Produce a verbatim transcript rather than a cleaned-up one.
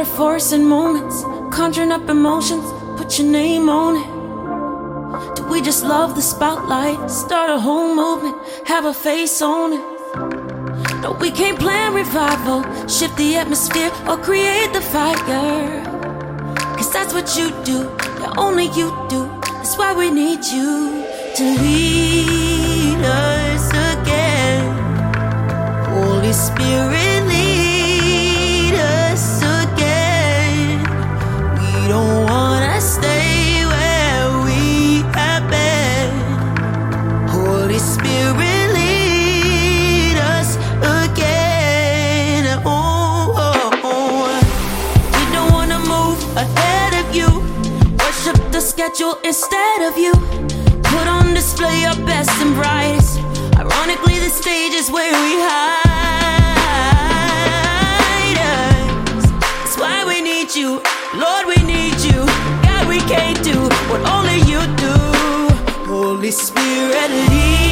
metaphors and moments, conjuring up emotions, put your name on it. Do we just love the spotlight, start a whole movement, have a face on it? No, we can't plan revival, shift the atmosphere, or create the fire. Cause that's what you do, yeah, only you do. That's why we need you to lead us again. Holy Spirit, lead us again. We don't wanna stay where we have been. Holy Spirit, lead us again. Oh, oh, oh. We don't wanna move ahead of you, worship the schedule instead of you. Put on display our best and brightest. Ironically, the stage is where we hide us. That's why we need you, Lord, we need you. God, we can't do what only you do. Holy Spirit, lead